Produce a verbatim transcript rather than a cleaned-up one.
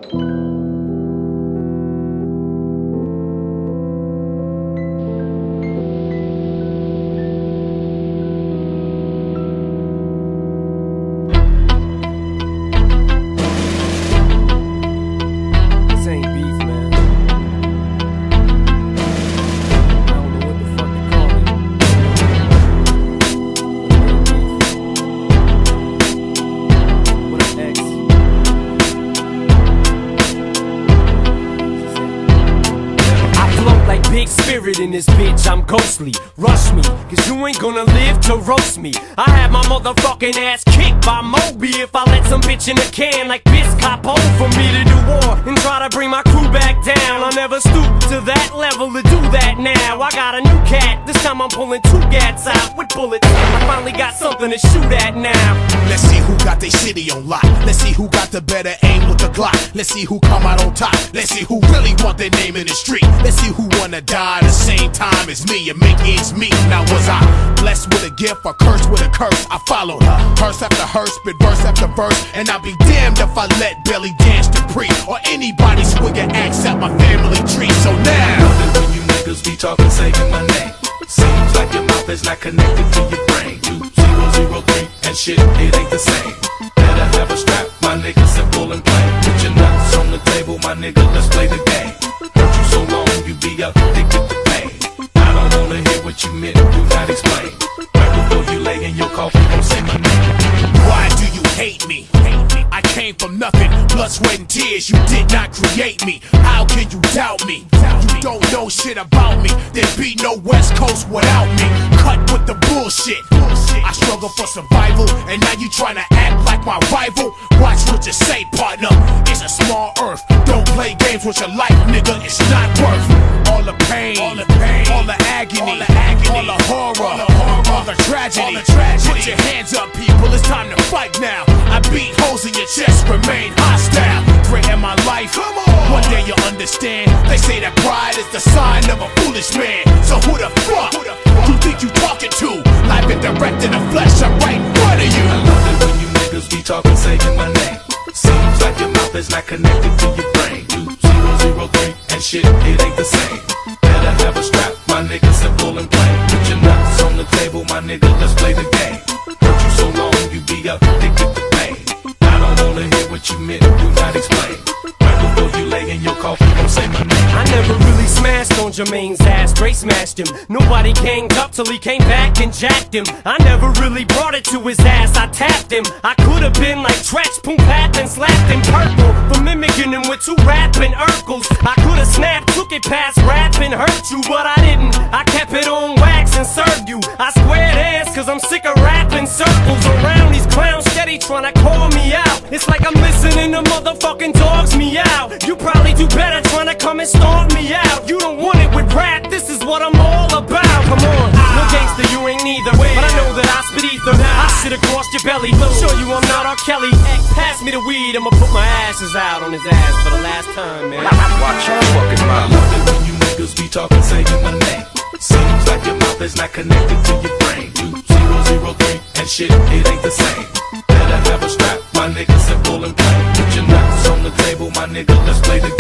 Big spirit in this bitch, I'm ghostly. Rush me, cause you ain't gonna live to roast me. I had my motherfucking ass kicked by Moby if I let some bitch in a can like Biscop for me to do war and try to bring my crew back down. I'll never stoop to that level to do that now. I got a new cat, this time I'm pulling two gats out with bullets. I finally got something to shoot at now. Let's see who got their city on lock. Let's see who got the better aim with the Glock. Let's see who come out on top. Let's see who really want their name in the street. Let's see who wanna die the same time as me and make ends meet. Now was I blessed with a gift or cursed with a curse? I followed her, verse after verse, spit verse after verse, and I'll be damned if I let Belly Dance to pre or anybody swig an axe at my family tree. So now, when you niggas be talking, saying my name, seems like your mouth is not connected to your brain. Two zero zero three and shit, it ain't the same. Better have a strap, my nigga, simple and plain. Put your nuts on the table, my nigga, let's play the game. Hurt you so long, you be addicted to pain. I don't wanna hear what you meant, do not explain. Right before you lay in your coffin, don't say my name. Why do you hate me? I came from nothing, blood, sweat, and tears. You did not create me. How can you doubt me? You don't know shit about me. There'd be no West Coast without me. Cut with the bullshit. I struggle for survival, and now you tryna act like my rival. Watch what you say, partner. It's a small earth. Don't play games with your life, nigga. It's not worth all the pain, all the pain, all the agony, all the, agony, all the horror, all the, horror, all the tragedy. All the tragedy. Put your hands up, people. It's time to fight now. I beat holes in your chest, remain hostile. Threaten my life. Come on. One day you'll understand. They say that pride is the sign of a foolish man. So who the fuck you think you talking to? Live and direct in the flesh, I'm right in front of you. I love it when you niggas be talking, saying my name. Seems like your mouth is not connected to your brain. Two zero zero three and shit, it ain't the same. Better have a strap, my nigga, simple and plain. Put your nuts on the table, my nigga, let's play the game. Hurt you so long, you be addicted to pain. I don't wanna hear what you meant, do not explain. Right before you lay in your coffin, don't say my name. I never really smashed on Jermaine's ass, straight smashed him. Nobody ganged up till he came back and jacked him. I never really brought it to his ass, I tapped him. I could've been like Tretch, Poom Pat, and slapped him purple for mimicking him with two rapping Urkels. I could've snapped, took it past rap and hurt you, but I didn't. I kept it on wax and served you. I squared ass cause I'm sick of rapping circles around these clowns steady tryna call me out. It's like I'm listening to motherfucking dogs me out. You probably do better tryna come and stomp me out. You don't want it with rap, this is what I'm all about. Come on, no gangster, you ain't neither, but I know that I spit ether. I shit across your belly, show you I'm not R. Kelly. Pass me the weed, I'ma put my ashes out on his ass for the last time, man. Watch your fucking mouth. I love it when you niggas be talking, saying my name. Seems like your mouth is not connected to your brain. Two zero zero three and shit, it ain't the same. Better have a strap, my nigga, simple and plain. Put your nuts on the table, my nigga, let's play the game.